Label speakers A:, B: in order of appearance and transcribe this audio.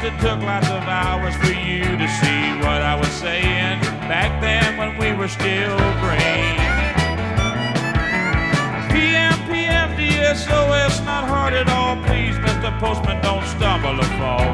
A: it took lots of hours for you to see what I was saying back then when we were still green. PM, PM, DSOS, not hard at all. Please, Mr. Postman, don't stumble or fall.